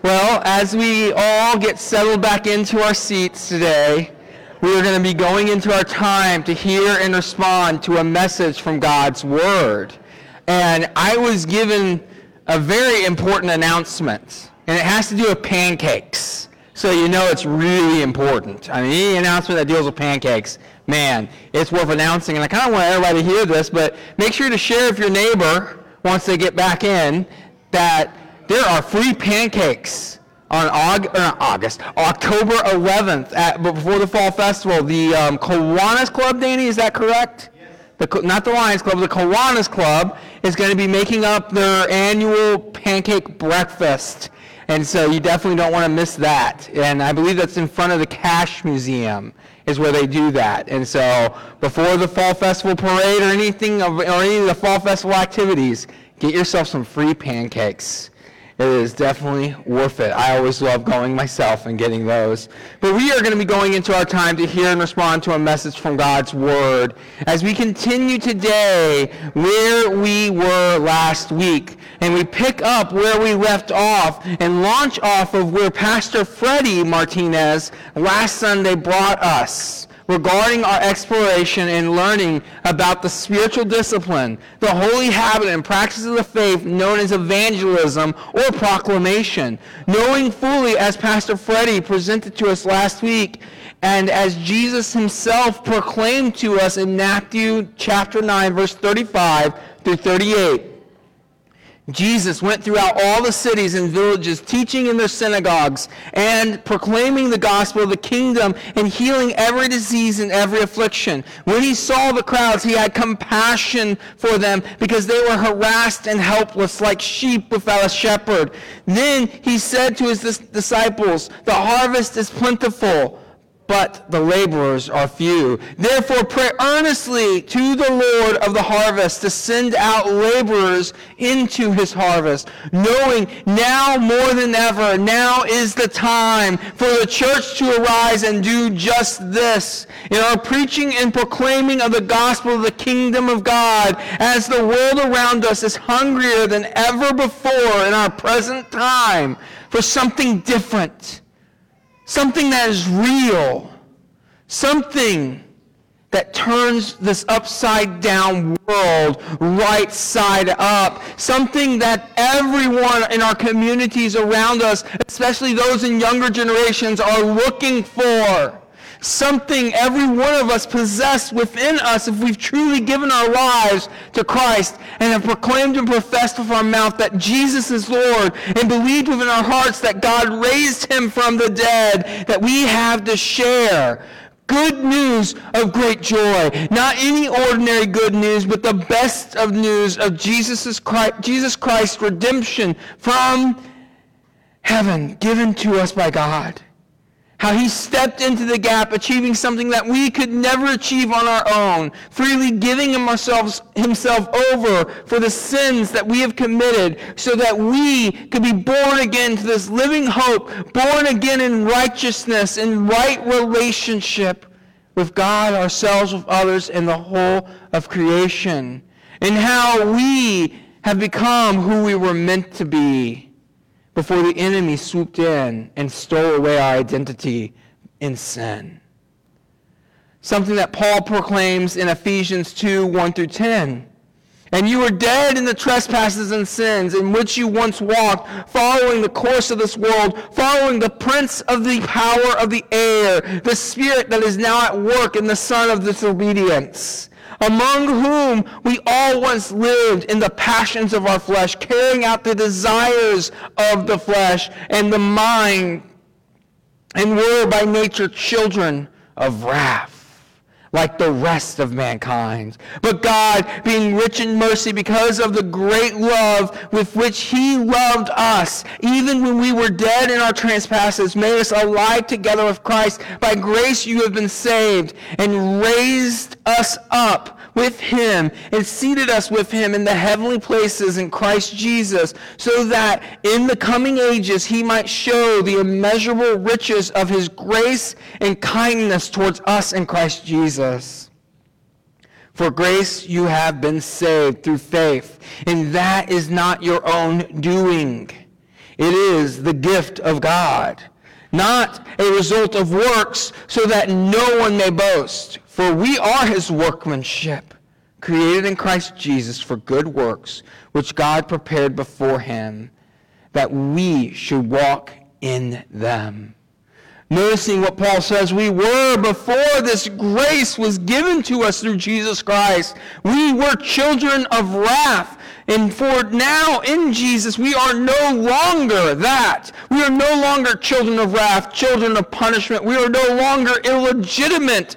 Well, as we all get settled back into our seats today, we are going to be going into our time to hear and respond to a message from God's Word. And I was given a very important announcement, and it has to do with pancakes. So you know it's really important. I mean, any announcement that deals with pancakes, man, it's worth announcing. And I kind of want everybody to hear this, but make sure to share with your neighbor once they get back in that there are free pancakes on October 11th before the Fall Festival. The Kiwanis Club, Danny, is that correct? Yes. Not the Lions Club, the Kiwanis Club is going to be making up their annual pancake breakfast. And so you definitely don't want to miss that. And I believe that's in front of the Cash Museum is where they do that. And so before the Fall Festival parade or any of the Fall Festival activities, get yourself some free pancakes. It is definitely worth it. I always love going myself and getting those. But we are going to be going into our time to hear and respond to a message from God's Word as we continue today where we were last week. And we pick up where we left off and launch off of where Pastor Freddie Martinez last Sunday brought us, regarding our exploration and learning about the spiritual discipline, the holy habit and practice of the faith known as evangelism or proclamation, knowing fully as Pastor Freddie presented to us last week and as Jesus himself proclaimed to us in Matthew chapter 9, verse 35 through 38. Jesus went throughout all the cities and villages, teaching in their synagogues and proclaiming the gospel of the kingdom and healing every disease and every affliction. When he saw the crowds, he had compassion for them because they were harassed and helpless like sheep without a shepherd. Then he said to his disciples, "The harvest is plentiful, but the laborers are few. Therefore pray earnestly to the Lord of the harvest to send out laborers into his harvest, knowing now more than ever, now is the time for the church to arise and do just this. In our preaching and proclaiming of the gospel of the kingdom of God, as the world around us is hungrier than ever before in our present time for something different. Something that is real. Something that turns this upside down world right side up. Something that everyone in our communities around us, especially those in younger generations, are looking for. Something every one of us possess within us if we've truly given our lives to Christ and have proclaimed and professed with our mouth that Jesus is Lord and believed within our hearts that God raised him from the dead, that we have to share good news of great joy. Not any ordinary good news, but the best of news of Jesus Christ's redemption from heaven given to us by God. How he stepped into the gap, achieving something that we could never achieve on our own, freely giving himself over for the sins that we have committed so that we could be born again to this living hope, born again in righteousness, in right relationship with God, ourselves, with others, and the whole of creation. And how we have become who we were meant to be before the enemy swooped in and stole away our identity in sin. Something that Paul proclaims in Ephesians 2, 1 through 10. And you were dead in the trespasses and sins in which you once walked, following the course of this world, following the prince of the power of the air, the spirit that is now at work in the son of disobedience, among whom we all once lived in the passions of our flesh, carrying out the desires of the flesh and the mind, and were by nature children of wrath, like the rest of mankind. But God, being rich in mercy because of the great love with which he loved us, even when we were dead in our trespasses, made us alive together with Christ. By grace you have been saved, and raised us up with him and seated us with him in the heavenly places in Christ Jesus, so that in the coming ages he might show the immeasurable riches of his grace and kindness towards us in Christ Jesus. For grace you have been saved through faith, and that is not your own doing. It is the gift of God, not a result of works, so that no one may boast. For we are his workmanship, created in Christ Jesus for good works, which God prepared beforehand, that we should walk in them. Noticing what Paul says, we were before this grace was given to us through Jesus Christ. We were children of wrath. And for now in Jesus, we are no longer that. We are no longer children of wrath, children of punishment. We are no longer illegitimate,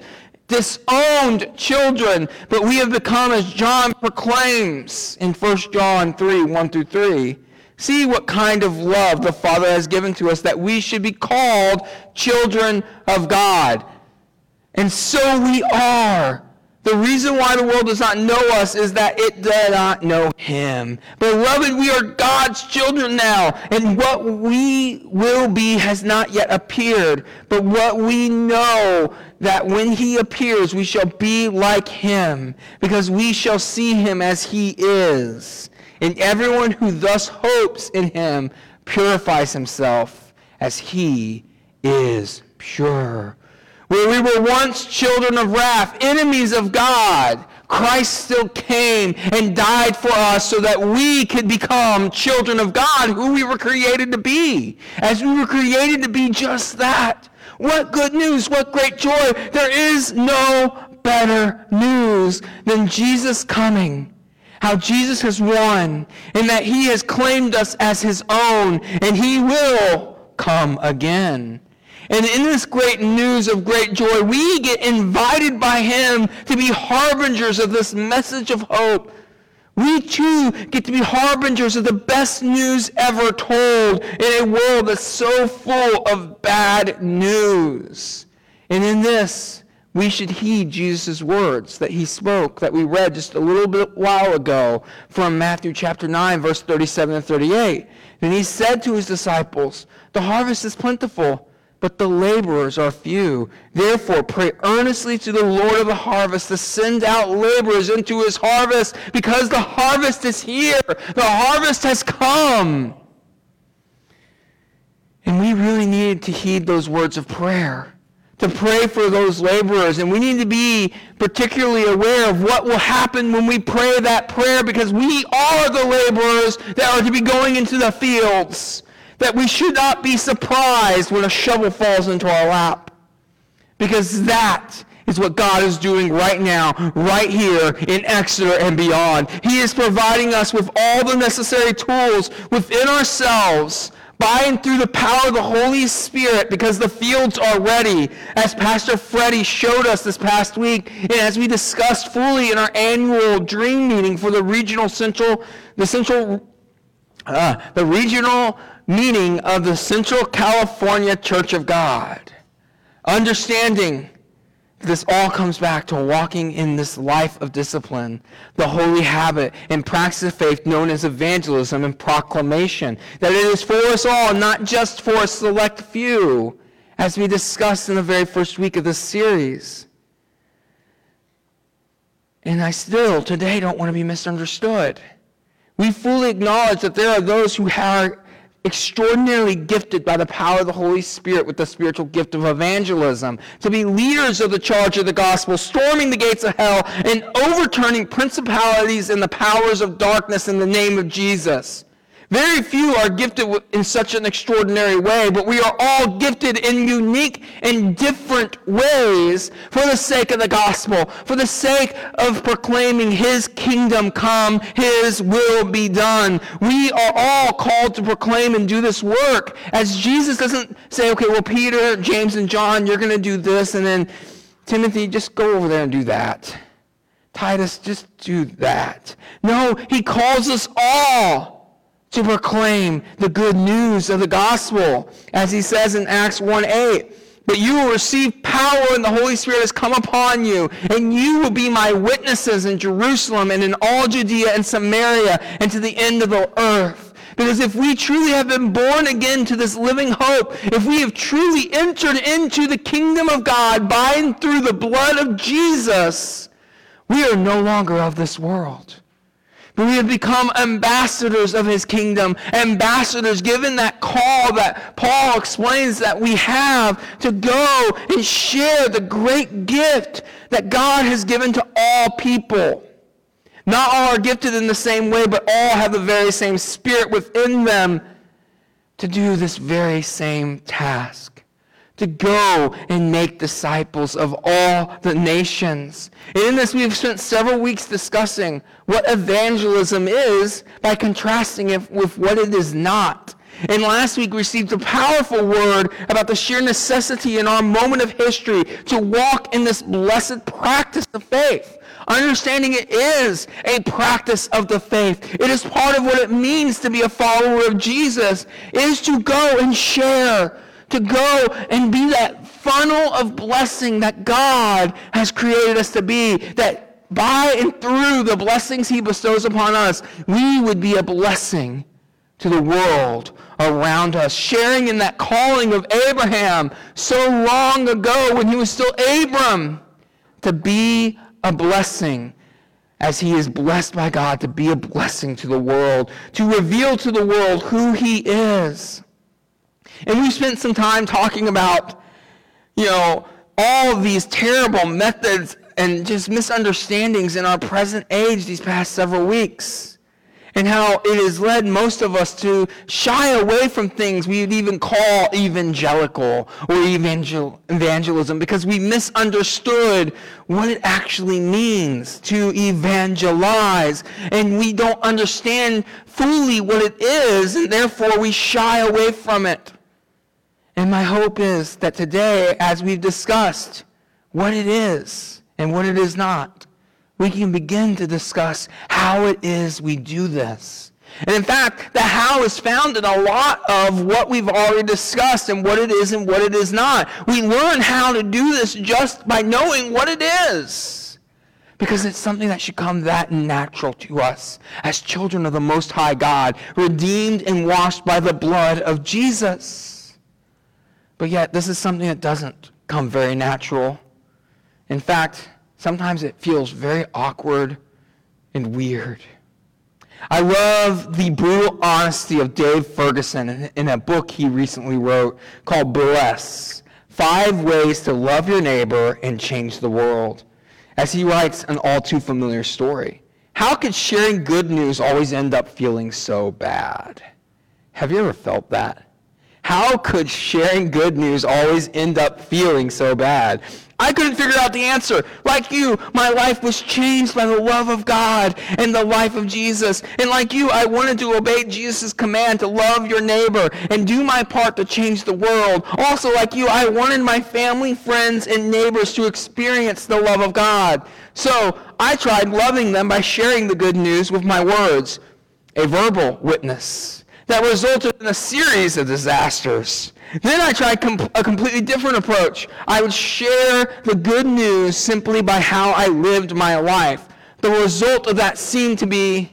disowned children. But we have become, as John proclaims in 1 John 3, 1 through 3, see what kind of love the Father has given to us, that we should be called children of God. And so we are. The reason why the world does not know us is that it does not know him. Beloved, we are God's children now, and what we will be has not yet appeared. But what we know, that when he appears, we shall be like him, because we shall see him as he is. And everyone who thus hopes in him purifies himself as he is pure. Where we were once children of wrath, enemies of God, Christ still came and died for us so that we could become children of God, who we were created to be. As we were created to be just that. What good news, what great joy. There is no better news than Jesus coming. How Jesus has won, and that he has claimed us as his own, and he will come again. And in this great news of great joy, we get invited by him to be harbingers of this message of hope. We too get to be harbingers of the best news ever told in a world that's so full of bad news. And in this, we should heed Jesus' words that he spoke, that we read just a little bit while ago from Matthew chapter 9, verse 37 and 38. And he said to his disciples, "The harvest is plentiful, but the laborers are few. Therefore, pray earnestly to the Lord of the harvest to send out laborers into his harvest, because the harvest is here. The harvest has come." And we really needed to heed those words of prayer, to pray for those laborers. And we need to be particularly aware of what will happen when we pray that prayer, because we are the laborers that are to be going into the fields. That we should not be surprised when a shovel falls into our lap, because that is what God is doing right now, right here in Exeter and beyond. He is providing us with all the necessary tools within ourselves, by and through the power of the Holy Spirit, because the fields are ready, as Pastor Freddie showed us this past week, and as we discussed fully in our annual dream meeting for the regional meeting of the Central California Church of God. Understanding this all comes back to walking in this life of discipline, the holy habit and practice of faith known as evangelism and proclamation. That it is for us all, not just for a select few, as we discussed in the very first week of this series. And I still, today, don't want to be misunderstood. We fully acknowledge that there are those who are extraordinarily gifted by the power of the Holy Spirit with the spiritual gift of evangelism, to be leaders of the charge of the gospel, storming the gates of hell and overturning principalities and the powers of darkness in the name of Jesus. Very few are gifted in such an extraordinary way, but we are all gifted in unique and different ways for the sake of the gospel, for the sake of proclaiming his kingdom come, his will be done. We are all called to proclaim and do this work, as Jesus doesn't say, okay, well, Peter, James, and John, you're going to do this, and then Timothy, just go over there and do that. Titus, just do that. No, he calls us all to proclaim the good news of the gospel, as he says in Acts 1:8. But you will receive power, and the Holy Spirit has come upon you, and you will be my witnesses in Jerusalem and in all Judea and Samaria and to the end of the earth. Because if we truly have been born again to this living hope, if we have truly entered into the kingdom of God by and through the blood of Jesus, we are no longer of this world. But we have become ambassadors of his kingdom, ambassadors given that call that Paul explains that we have to go and share the great gift that God has given to all people. Not all are gifted in the same way, but all have the very same Spirit within them to do this very same task. To go and make disciples of all the nations. And in this, we've spent several weeks discussing what evangelism is by contrasting it with what it is not. And last week, we received a powerful word about the sheer necessity in our moment of history to walk in this blessed practice of faith. Understanding it is a practice of the faith. It is part of what it means to be a follower of Jesus. It is to go and share, to go and be that funnel of blessing that God has created us to be, that by and through the blessings he bestows upon us, we would be a blessing to the world around us, sharing in that calling of Abraham so long ago when he was still Abram, to be a blessing as he is blessed by God, to be a blessing to the world, to reveal to the world who he is. And we spent some time talking about, all these terrible methods and just misunderstandings in our present age these past several weeks. And how it has led most of us to shy away from things we would even call evangelical or evangelism because we misunderstood what it actually means to evangelize. And we don't understand fully what it is, and therefore we shy away from it. And my hope is that today, as we've discussed what it is and what it is not, we can begin to discuss how it is we do this. And in fact, the how is found in a lot of what we've already discussed and what it is and what it is not. We learn how to do this just by knowing what it is. Because it's something that should come that natural to us as children of the Most High God, redeemed and washed by the blood of Jesus. But yet, this is something that doesn't come very natural. In fact, sometimes it feels very awkward and weird. I love the brutal honesty of Dave Ferguson in a book he recently wrote called Bless: 5 Ways to Love Your Neighbor and Change the World. As he writes an all too familiar story. How could sharing good news always end up feeling so bad? Have you ever felt that? How could sharing good news always end up feeling so bad? I couldn't figure out the answer. Like you, my life was changed by the love of God and the life of Jesus. And like you, I wanted to obey Jesus' command to love your neighbor and do my part to change the world. Also, like you, I wanted my family, friends, and neighbors to experience the love of God. So I tried loving them by sharing the good news with my words, a verbal witness that resulted in a series of disasters. Then I tried a completely different approach. I would share the good news simply by how I lived my life. The result of that seemed to be,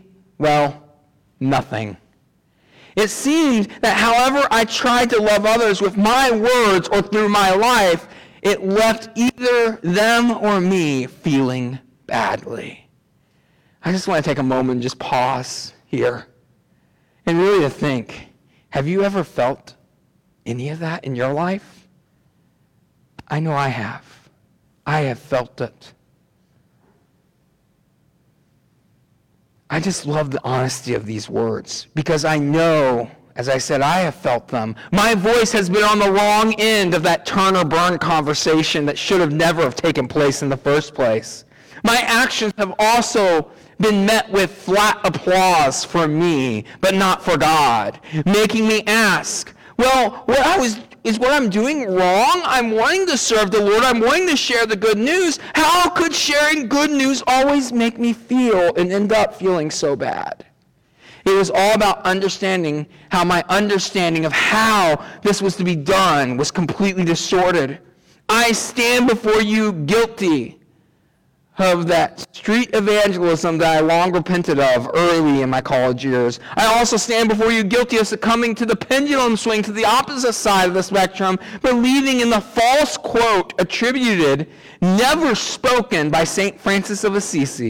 nothing. It seemed that however I tried to love others with my words or through my life, it left either them or me feeling badly. I just want to take a moment and just pause here. And really to think, have you ever felt any of that in your life? I know I have. I have felt it. I just love the honesty of these words because I know, as I said, I have felt them. My voice has been on the wrong end of that turn or burn conversation that should have never have taken place in the first place. My actions have also been met with flat applause for me, but not for God, making me ask, is what I'm doing wrong? I'm wanting to serve the Lord. I'm wanting to share the good news. How could sharing good news always make me feel and end up feeling so bad? It was all about understanding how my understanding of how this was to be done was completely distorted. I stand before you guilty of that street evangelism that I long repented of early in my college years. I also stand before you guilty of succumbing to the pendulum swing to the opposite side of the spectrum, believing in the false quote attributed, never spoken by St. Francis of Assisi,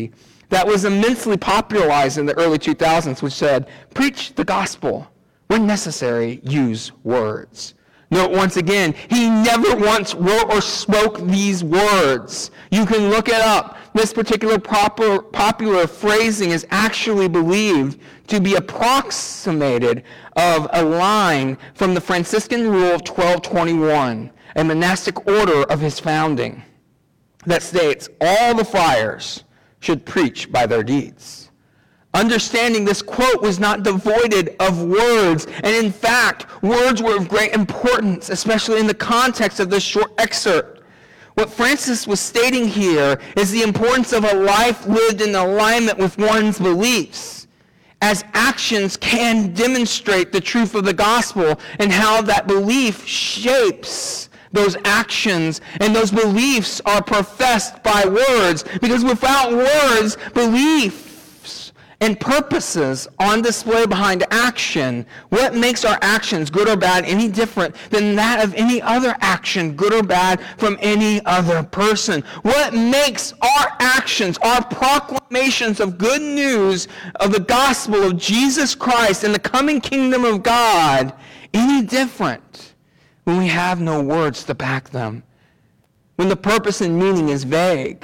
that was immensely popularized in the early 2000s, which said, preach the gospel. When necessary, use words. Note once again, he never once wrote or spoke these words. You can look it up. This particular popular phrasing is actually believed to be approximated of a line from the Franciscan Rule of 1221, a monastic order of his founding, that states, all the friars should preach by their deeds. Understanding this quote was not devoid of words, and in fact, words were of great importance, especially in the context of this short excerpt. What Francis was stating here is the importance of a life lived in alignment with one's beliefs, as actions can demonstrate the truth of the gospel and how that belief shapes those actions, and those beliefs are professed by words, because without words, beliefs and purposes on display behind action. What makes our actions, good or bad, any different than that of any other action, good or bad, from any other person? What makes our actions, our proclamations of good news of the gospel of Jesus Christ and the coming kingdom of God any different when we have no words to back them? When the purpose and meaning is vague?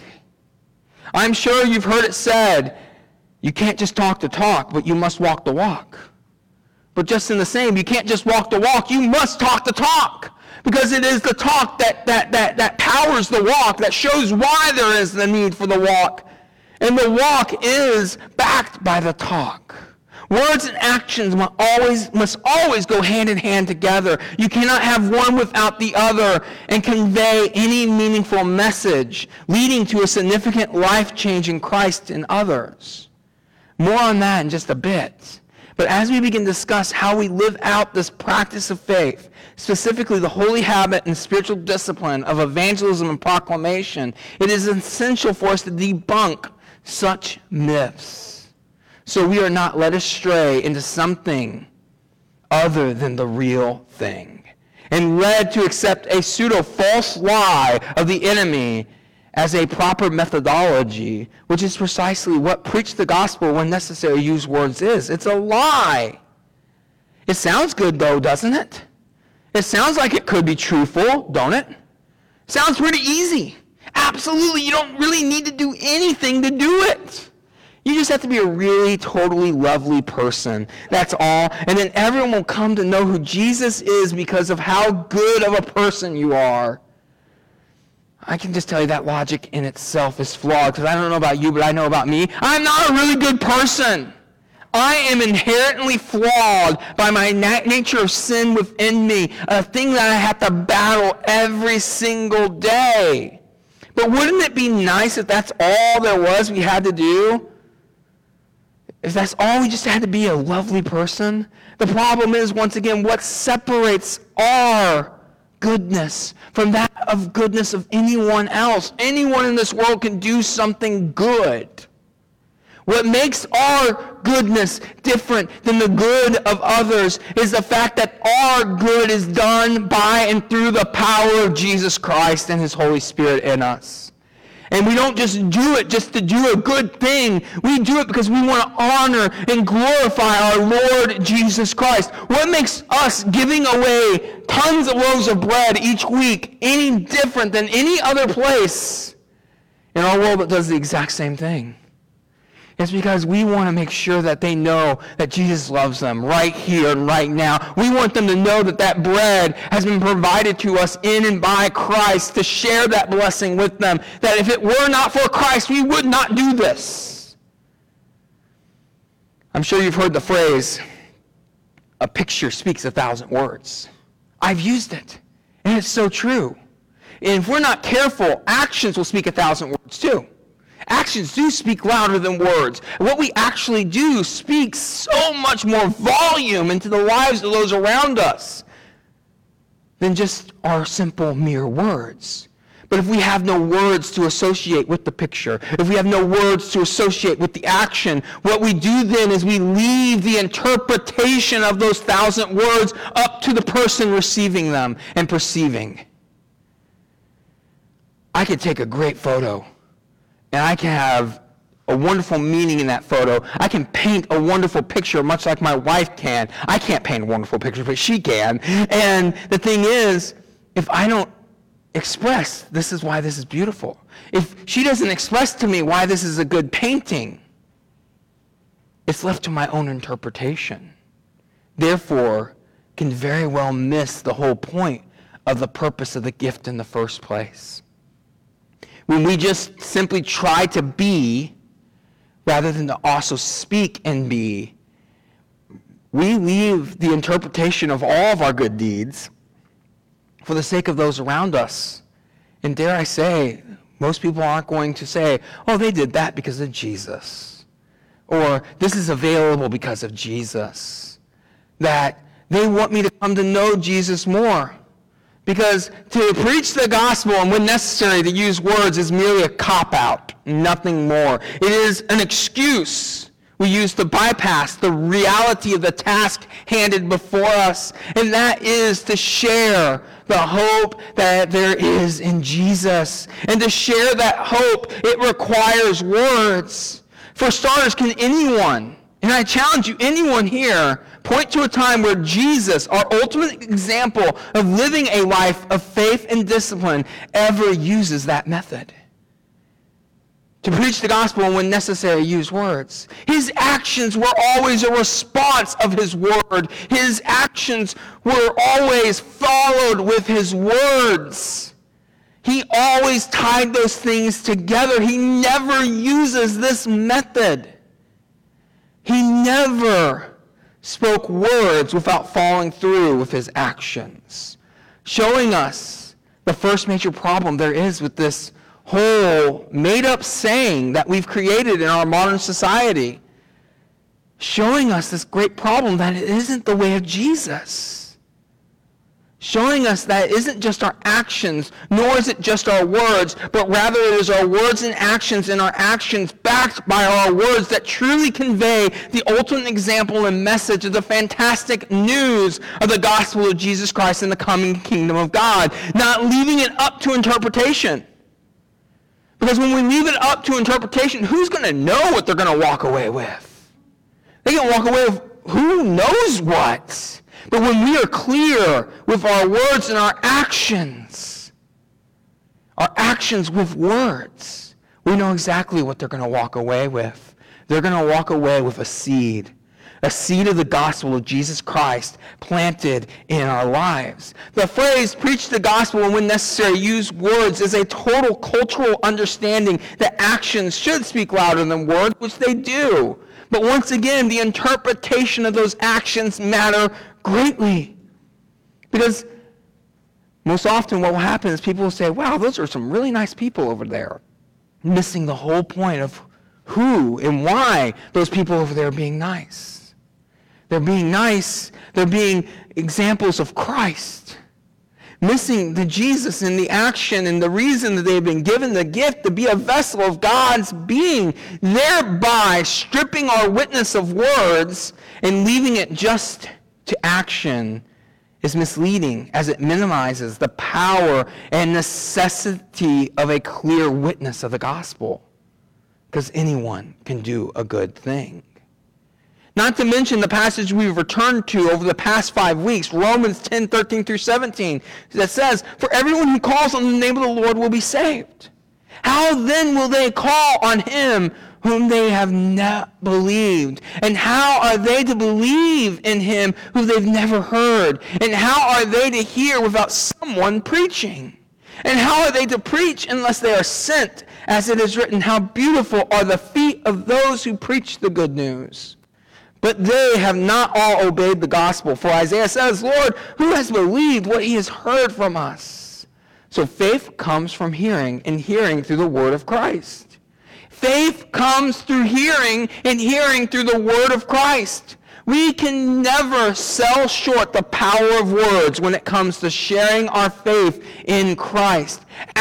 I'm sure you've heard it said, you can't just talk the talk, but you must walk the walk. But just in the same, you can't just walk the walk, you must talk the talk. Because it is the talk that powers the walk, that shows why there is the need for the walk. And the walk is backed by the talk. Words and actions must always go hand in hand together. You cannot have one without the other and convey any meaningful message leading to a significant life change in Christ and others. More on that in just a bit. But as we begin to discuss how we live out this practice of faith, specifically the holy habit and spiritual discipline of evangelism and proclamation, it is essential for us to debunk such myths, so we are not led astray into something other than the real thing, and led to accept a pseudo-false lie of the enemy as a proper methodology, which is precisely what preach the gospel when necessary use words is. It's a lie. It sounds good though, doesn't it? It sounds like it could be truthful, don't it? Sounds pretty easy. Absolutely, you don't really need to do anything to do it. You just have to be a really totally lovely person. That's all. And then everyone will come to know who Jesus is because of how good of a person you are. I can just tell you that logic in itself is flawed, because I don't know about you, but I know about me. I'm not a really good person. I am inherently flawed by my nature of sin within me, a thing that I have to battle every single day. But wouldn't it be nice if that's all there was we had to do? If that's all we just had to be, a lovely person? The problem is, once again, what separates our goodness from that of goodness of anyone else? Anyone in this world can do something good. What makes our goodness different than the good of others is the fact that our good is done by and through the power of Jesus Christ and His Holy Spirit in us. And we don't just do it just to do a good thing. We do it because we want to honor and glorify our Lord Jesus Christ. What makes us giving away tons of loaves of bread each week any different than any other place in our world that does the exact same thing? It's because we want to make sure that they know that Jesus loves them right here and right now. We want them to know that that bread has been provided to us in and by Christ, to share that blessing with them. That if it were not for Christ, we would not do this. I'm sure you've heard the phrase, a picture speaks 1,000 words. I've used it, and it's so true. And if we're not careful, actions will speak 1,000 words too. Actions do speak louder than words. What we actually do speaks so much more volume into the lives of those around us than just our simple mere words. But if we have no words to associate with the picture, if we have no words to associate with the action, what we do then is we leave the interpretation of those 1,000 words up to the person receiving them and perceiving. I could take a great photo, and I can have a wonderful meaning in that photo. I can paint a wonderful picture much like my wife can. I can't paint a wonderful picture, but she can. And the thing is, if I don't express, this is why this is beautiful. If she doesn't express to me why this is a good painting, it's left to my own interpretation. Therefore, can very well miss the whole point of the purpose of the gift in the first place. When we just simply try to be, rather than to also speak and be, we leave the interpretation of all of our good deeds for the sake of those around us. And dare I say, most people aren't going to say, oh, they did that because of Jesus. Or this is available because of Jesus. That they want me to come to know Jesus more. Because to preach the gospel and when necessary to use words is merely a cop-out, nothing more. It is an excuse we use to bypass the reality of the task handed before us, and that is to share the hope that there is in Jesus. And to share that hope, it requires words. For starters, can anyone, and I challenge you, anyone here, point to a time where Jesus, our ultimate example of living a life of faith and discipline, ever uses that method? To preach the gospel and when necessary, use words. His actions were always a response of his word. His actions were always followed with his words. He always tied those things together. He never uses this method. He never spoke words without following through with his actions, showing us the first major problem there is with this whole made-up saying that we've created in our modern society, showing us this great problem that it isn't the way of Jesus. Showing us that it isn't just our actions, nor is it just our words, but rather it is our words and our actions backed by our words that truly convey the ultimate example and message of the fantastic news of the gospel of Jesus Christ and the coming kingdom of God, not leaving it up to interpretation. Because when we leave it up to interpretation, who's going to know what they're going to walk away with? They can walk away with who knows what. But when we are clear with our words and our actions with words, we know exactly what they're going to walk away with. They're going to walk away with a seed of the gospel of Jesus Christ planted in our lives. The phrase, preach the gospel and when necessary, use words, is a total cultural understanding that actions should speak louder than words, which they do. But once again, the interpretation of those actions matter greatly. Because most often what will happen is people will say, wow, those are some really nice people over there. Missing the whole point of who and why those people over there are being nice. They're being nice. They're being examples of Christ. Missing the Jesus in the action and the reason that they've been given the gift to be a vessel of God's being, thereby stripping our witness of words and leaving it just to action is misleading, as it minimizes the power and necessity of a clear witness of the gospel. Because anyone can do a good thing. Not to mention the passage we've returned to over the past 5 weeks, Romans 10:13 through 17, that says, for everyone who calls on the name of the Lord will be saved. How then will they call on him whom they have not believed? And how are they to believe in him who they've never heard? And how are they to hear without someone preaching? And how are they to preach unless they are sent? As it is written, how beautiful are the feet of those who preach the good news. But they have not all obeyed the gospel. For Isaiah says, Lord, who has believed what he has heard from us? So faith comes from hearing, and hearing through the word of Christ. Faith comes through hearing, and hearing through the word of Christ. We can never sell short the power of words when it comes to sharing our faith in Christ.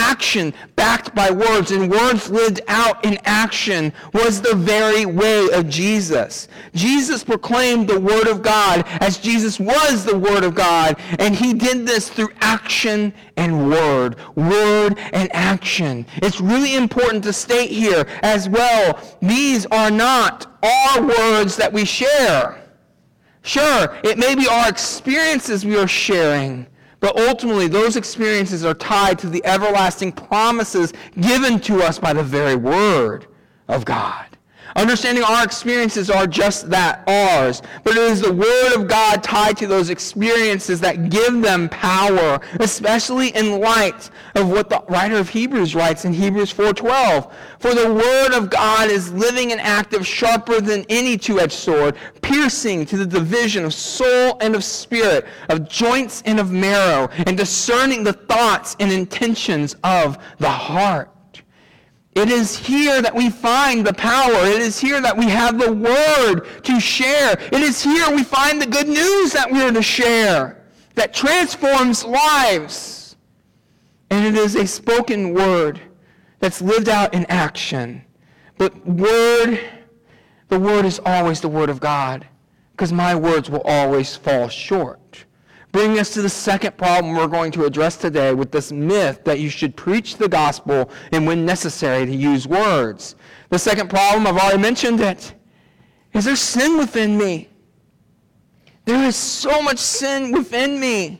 action backed by words, and words lived out in action was the very way of Jesus. Jesus proclaimed the Word of God as Jesus was the Word of God, and he did this through action and word and action. It's really important to state here as well, these are not our words that we share. Sure, it may be our experiences we are sharing, but ultimately those experiences are tied to the everlasting promises given to us by the very Word of God. Understanding our experiences are just that, ours. But it is the Word of God tied to those experiences that give them power, especially in light of what the writer of Hebrews writes in Hebrews 4:12. For the Word of God is living and active, sharper than any two-edged sword, piercing to the division of soul and of spirit, of joints and of marrow, and discerning the thoughts and intentions of the heart. It is here that we find the power. It is here that we have the Word to share. It is here we find the good news that we are to share, that transforms lives. And it is a spoken word that's lived out in action. But the Word is always the Word of God, because my words will always fall short. Bringing us to the second problem we're going to address today with this myth that you should preach the gospel and when necessary to use words. The second problem, I've already mentioned it, is there sin within me. There is so much sin within me.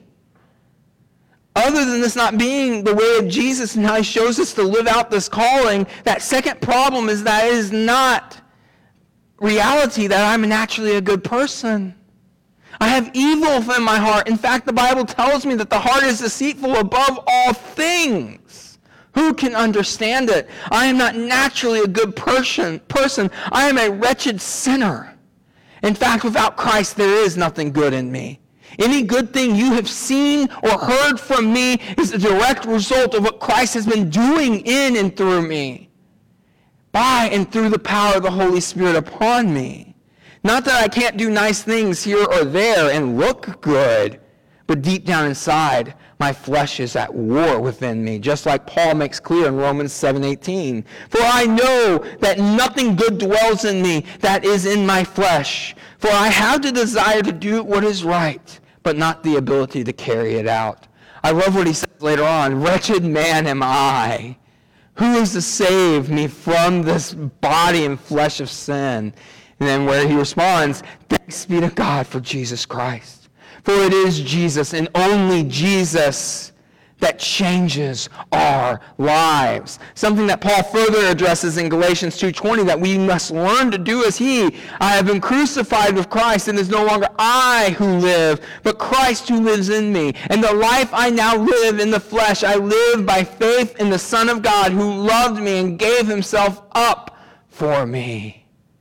Other than this not being the way of Jesus and how he shows us to live out this calling, that second problem is that it is not reality that I'm naturally a good person. I have evil within my heart. In fact, the Bible tells me that the heart is deceitful above all things. Who can understand it? I am not naturally a good person. I am a wretched sinner. In fact, without Christ, there is nothing good in me. Any good thing you have seen or heard from me is a direct result of what Christ has been doing in and through me, by and through the power of the Holy Spirit upon me. Not that I can't do nice things here or there and look good, but deep down inside, my flesh is at war within me, just like Paul makes clear in Romans 7:18. For I know that nothing good dwells in me that is in my flesh. For I have the desire to do what is right, but not the ability to carry it out. I love what he says later on. Wretched man am I. Who is to save me from this body and flesh of sin? And then where he responds, thanks be to God for Jesus Christ. For it is Jesus and only Jesus that changes our lives. Something that Paul further addresses in Galatians 2:20 that we must learn to do as he. I have been crucified with Christ, and it is no longer I who live, but Christ who lives in me. And the life I now live in the flesh, I live by faith in the Son of God who loved me and gave himself up for me.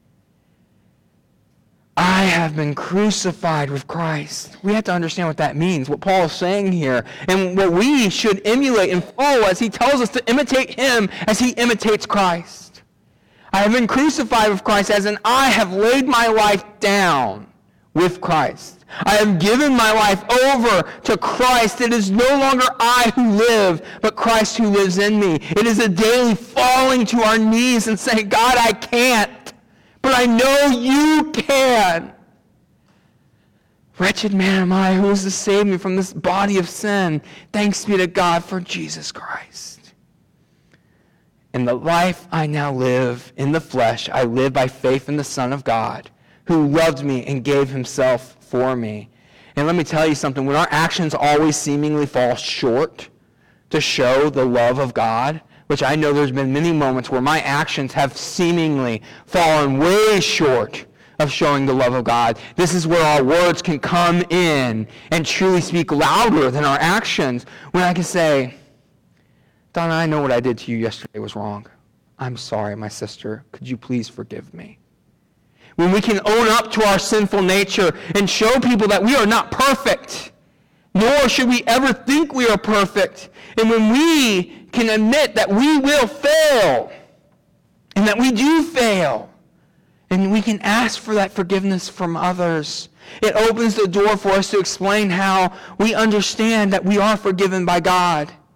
I have been crucified with Christ. We have to understand what that means, what Paul is saying here, and what we should emulate and follow as he tells us to imitate him as he imitates Christ. I have been crucified with Christ, as in I have laid my life down with Christ. I have given my life over to Christ. It is no longer I who live, but Christ who lives in me. It is a daily falling to our knees and saying, God, I can't. But I know you can. Wretched man am I, who is to save me from this body of sin? Thanks be to God for Jesus Christ. In the life I now live in the flesh, I live by faith in the Son of God, who loved me and gave himself for me. And let me tell you something, when our actions always seemingly fall short to show the love of God, which I know there's been many moments where my actions have seemingly fallen way short of showing the love of God. This is where our words can come in and truly speak louder than our actions. When I can say, Donna, I know what I did to you yesterday was wrong. I'm sorry, my sister. Could you please forgive me? When we can own up to our sinful nature and show people that we are not perfect, nor should we ever think we are perfect. And when we can admit that we will fail, and that we do fail, and we can ask for that forgiveness from others, it opens the door for us to explain how we understand that we are forgiven by God.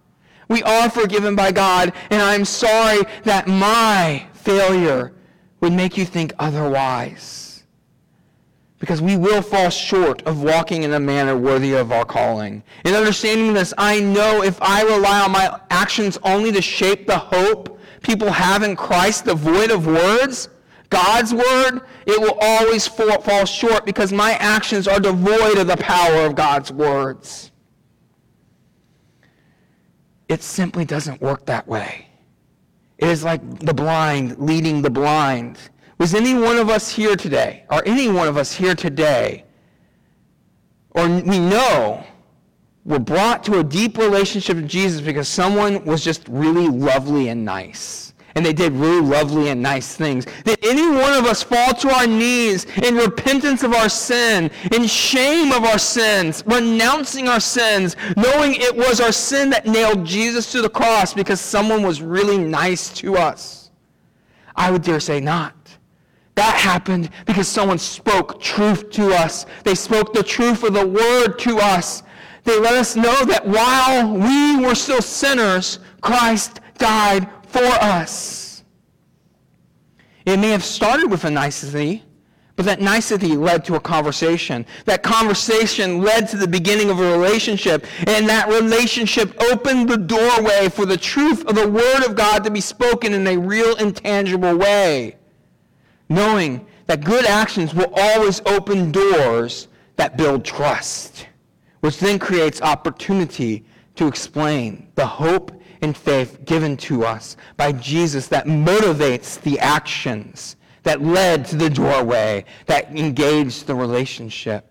We are forgiven by God, and I'm sorry that my failure would make you think otherwise. Because we will fall short of walking in a manner worthy of our calling. In understanding this, I know if I rely on my actions only to shape the hope people have in Christ, devoid of words, God's word, it will always fall short because my actions are devoid of the power of God's words. It simply doesn't work that way. It is like the blind leading the blind. Was any one of us here today, or any one of us here today, or we know were brought to a deep relationship with Jesus because someone was just really lovely and nice, and they did really lovely and nice things? Did any one of us fall to our knees in repentance of our sin, in shame of our sins, renouncing our sins, knowing it was our sin that nailed Jesus to the cross because someone was really nice to us? I would dare say not. That happened because someone spoke truth to us. They spoke the truth of the word to us. They let us know that while we were still sinners, Christ died for us. It may have started with a nicety, but that nicety led to a conversation. That conversation led to the beginning of a relationship, and that relationship opened the doorway for the truth of the Word of God to be spoken in a real, intangible way. Knowing that good actions will always open doors that build trust, which then creates opportunity to explain the hope and faith given to us by Jesus that motivates the actions that led to the doorway, that engaged the relationship.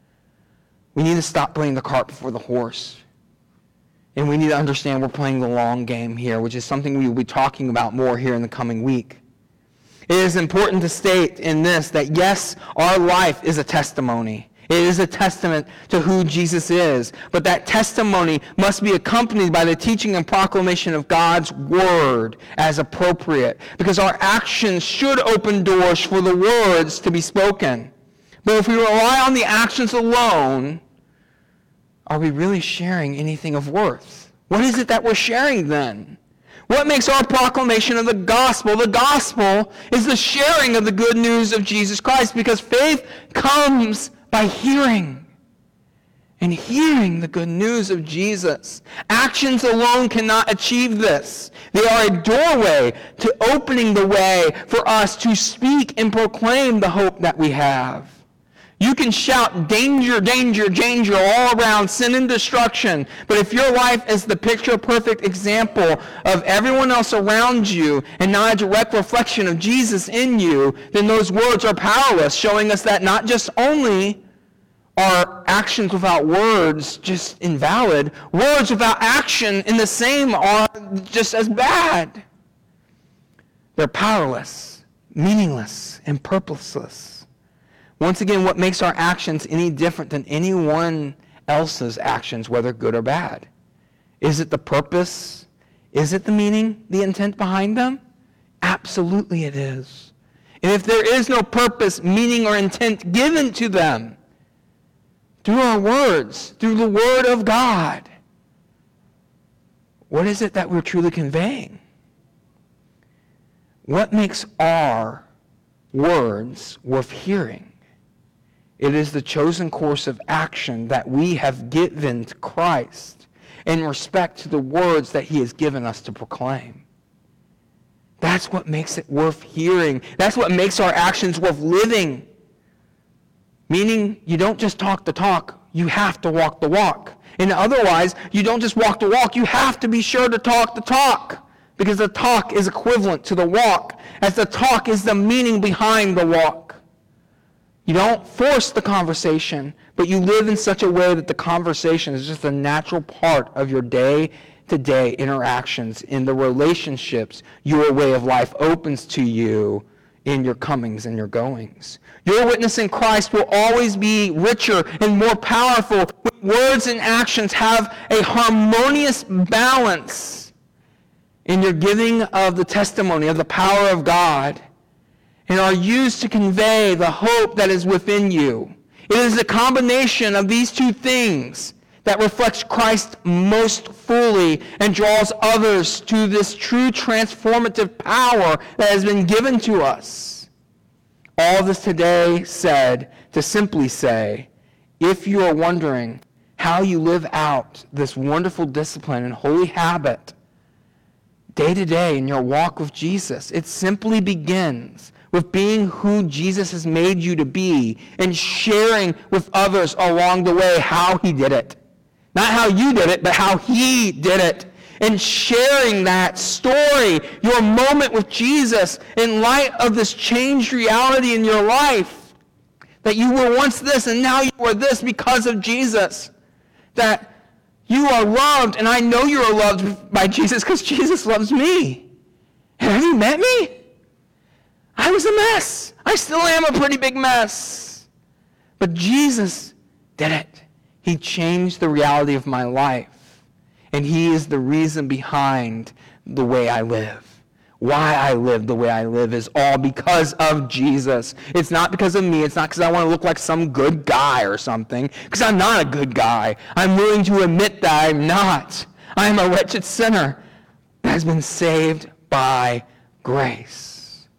We need to stop putting the cart before the horse. And we need to understand we're playing the long game here, which is something we will be talking about more here in the coming week. It is important to state in this that yes, our life is a testimony. It is a testament to who Jesus is. But that testimony must be accompanied by the teaching and proclamation of God's word as appropriate. Because our actions should open doors for the words to be spoken. But if we rely on the actions alone, are we really sharing anything of worth? What is it that we're sharing then? What makes our proclamation of the gospel? The gospel is the sharing of the good news of Jesus Christ, because faith comes by hearing, and hearing the good news of Jesus. Actions alone cannot achieve this. They are a doorway to opening the way for us to speak and proclaim the hope that we have. You can shout danger, danger, danger all around, sin and destruction. But if your life is the picture-perfect example of everyone else around you and not a direct reflection of Jesus in you, then those words are powerless, showing us that not just only are actions without words just invalid, words without action in the same are just as bad. They're powerless, meaningless, and purposeless. Once again, what makes our actions any different than anyone else's actions, whether good or bad? Is it the purpose? Is it the meaning, the intent behind them? Absolutely it is. And if there is no purpose, meaning, or intent given to them through our words, through the Word of God, what is it that we're truly conveying? What makes our words worth hearing? It is the chosen course of action that we have given to Christ in respect to the words that he has given us to proclaim. That's what makes it worth hearing. That's what makes our actions worth living. Meaning, you don't just talk the talk, you have to walk the walk. And otherwise, you don't just walk the walk, you have to be sure to talk the talk. Because the talk is equivalent to the walk, as the talk is the meaning behind the walk. You don't force the conversation, but you live in such a way that the conversation is just a natural part of your day-to-day interactions in the relationships your way of life opens to you in your comings and your goings. Your witness in Christ will always be richer and more powerful when words and actions have a harmonious balance in your giving of the testimony of the power of God, and are used to convey the hope that is within you. It is the combination of these two things that reflects Christ most fully and draws others to this true transformative power that has been given to us. All this today said to simply say, if you are wondering how you live out this wonderful discipline and holy habit day to day in your walk with Jesus, it simply begins with being who Jesus has made you to be and sharing with others along the way how he did it. Not how you did it, but how he did it. And sharing that story, your moment with Jesus, in light of this changed reality in your life. That you were once this and now you are this because of Jesus. That you are loved, and I know you are loved by Jesus because Jesus loves me. And have you met me? I was a mess. I still am a pretty big mess. But Jesus did it. He changed the reality of my life. And he is the reason behind the way I live. Why I live the way I live is all because of Jesus. It's not because of me. It's not because I want to look like some good guy or something. Because I'm not a good guy. I'm willing to admit that I'm not. I am a wretched sinner that has been saved by grace.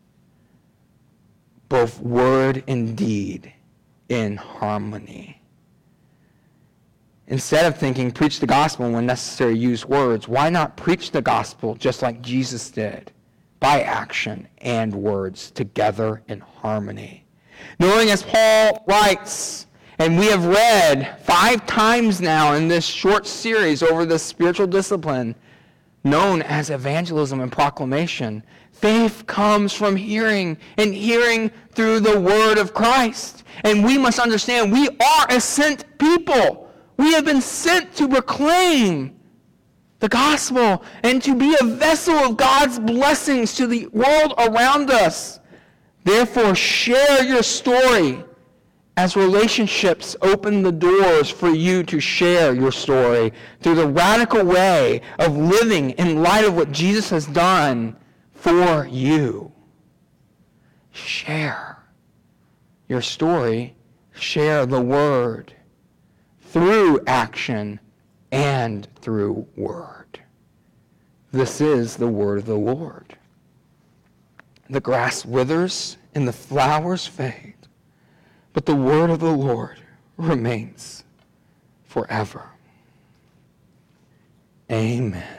Both word and deed in harmony. Instead of thinking, preach the gospel, and when necessary, use words, why not preach the gospel just like Jesus did? By action and words together in harmony. Knowing, as Paul writes, and we have read 5 times now in this short series over this spiritual discipline known as evangelism and proclamation, faith comes from hearing, and hearing through the word of Christ. And we must understand we are a sent people. We have been sent to proclaim the gospel and to be a vessel of God's blessings to the world around us. Therefore, share your story as relationships open the doors for you to share your story through the radical way of living in light of what Jesus has done for you. Share your story. Share the word through action and through word. This is the word of the Lord. The grass withers and the flowers fade, but the word of the Lord remains forever. Amen.